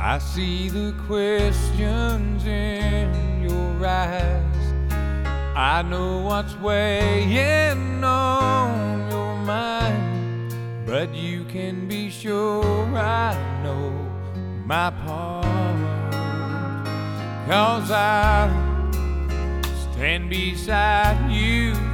I see the questions in your eyes. I know what's weighing on your mind, but you can be sure I know my part. 'Cause I stand beside you